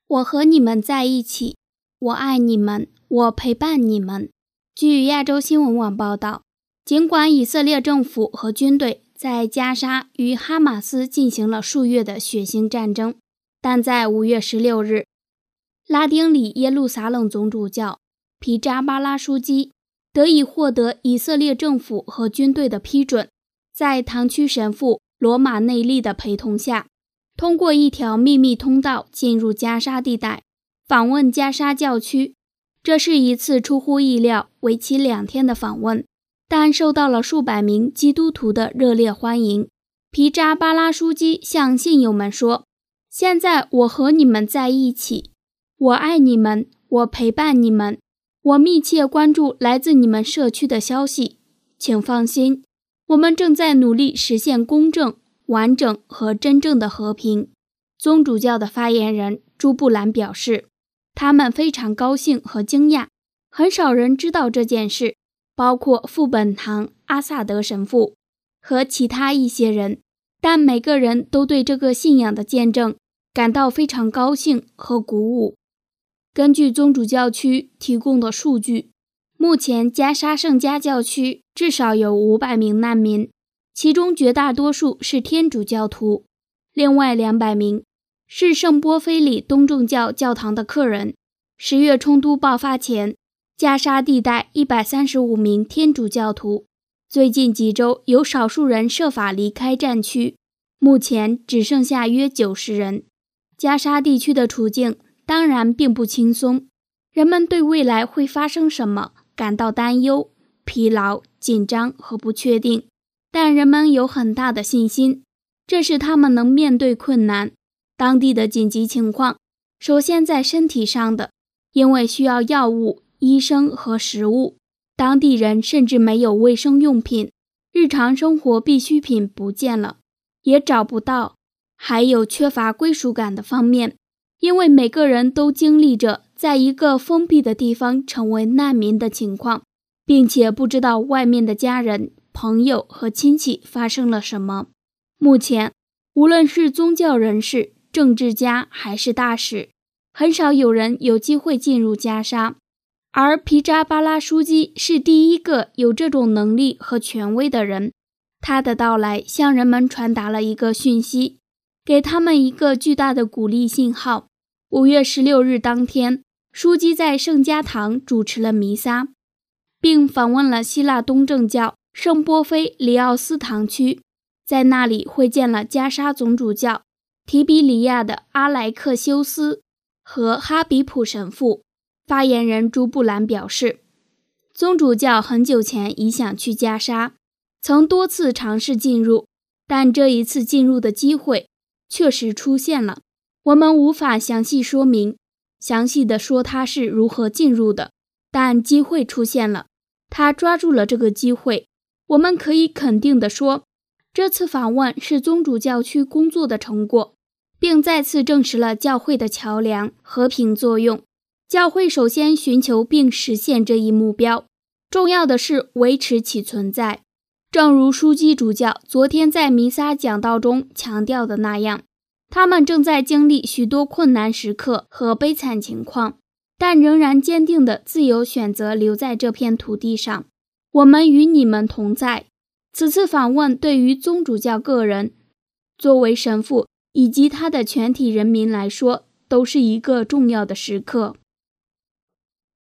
我和你们在一起，我爱你们，我陪伴你们。据亚洲新闻网报道，尽管以色列政府和军队在加沙与哈马斯进行了数月的血腥战争，但在5月16日，拉丁里耶路撒冷总主教皮扎巴拉书记得以获得以色列政府和军队的批准，在堂区神父罗马内利的陪同下，通过一条秘密通道进入加沙地带，访问加沙教区。这是一次出乎意料、为期2天的访问，但受到了数百名基督徒的热烈欢迎。皮扎巴拉书记向信友们说：“现在我和你们在一起，我爱你们，我陪伴你们，我密切关注来自你们社区的消息。请放心，我们正在努力实现公正、完整和真正的和平。”宗主教的发言人朱布兰表示，他们非常高兴和惊讶，很少人知道这件事，包括副本堂阿萨德神父和其他一些人，但每个人都对这个信仰的见证感到非常高兴和鼓舞。根据宗主教区提供的数据，目前加沙圣家教区至少有500名难民，其中绝大多数是天主教徒，另外200名是圣波菲里东正教教堂的客人。10月冲突爆发前，加沙地带135名天主教徒，最近几周有少数人设法离开战区，目前只剩下约90人。加沙地区的处境当然并不轻松，人们对未来会发生什么感到担忧、疲劳、紧张和不确定，但人们有很大的信心，这使他们能面对困难。当地的紧急情况首先在身体上的，因为需要药物、医生和食物，当地人甚至没有卫生用品，日常生活必需品不见了，也找不到。还有缺乏归属感的方面，因为每个人都经历着在一个封闭的地方成为难民的情况，并且不知道外面的家人、朋友和亲戚发生了什么。目前，无论是宗教人士、政治家还是大使，很少有人有机会进入加沙，而皮扎巴拉书记是第一个有这种能力和权威的人。他的到来向人们传达了一个讯息，给他们一个巨大的鼓励信号。5月16日当天，书记在圣家堂主持了弥撒，并访问了希腊东正教圣波菲里奥斯堂区，在那里会见了加沙总主教提比里亚的阿莱克修斯和哈比普神父。发言人朱布兰表示，宗主教很久前已想去加沙，曾多次尝试进入，但这一次进入的机会确实出现了。我们无法详细说明，详细的说他是如何进入的，但机会出现了，他抓住了这个机会。我们可以肯定地说，这次访问是宗主教区工作的成果，并再次证实了教会的桥梁和平作用。教会首先寻求并实现这一目标，重要的是维持其存在。正如枢机主教昨天在弥撒讲道中强调的那样，他们正在经历许多困难时刻和悲惨情况，但仍然坚定地自由选择留在这片土地上。我们与你们同在。此次访问对于宗主教个人、作为神父以及他的全体人民来说，都是一个重要的时刻。